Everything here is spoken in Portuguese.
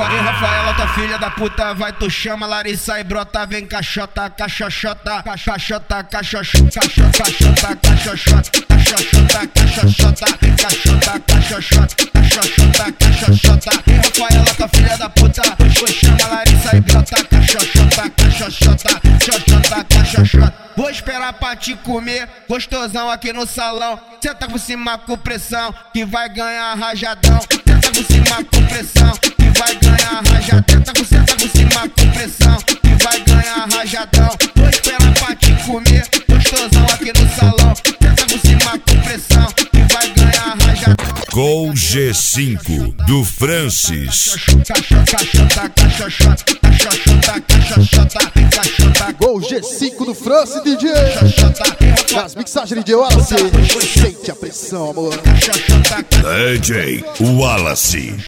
Rafaela, tua filha da puta, vai tu chama Larissa e brota, vem caixota, caixoxota, caixota, caixoxota, caixota, caixoxota, caixoxota, caixoxota, caixota, caixoxota, caixoxota, caixoxota. Rafaela, tua filha da puta, tu chama Larissa e brota, caixoxota, caixoxota, caixoxota, caixoxota. Vou esperar pra te comer, gostosão aqui no salão. Senta por cima com pressão, que vai ganhar rajadão. Senta por cima com pressão, que vai ganhar rajadão. Senta por cima com pressão, que vai ganhar rajadão. Vou esperar pra te comer, gostosão aqui no salão. Senta por cima com pressão, que vai ganhar rajadão. Gol G5 do Francis. Gol G5 do Francis, DJ. Nas mixagens DJ Wallace. Sente a pressão, amor. DJ Wallace.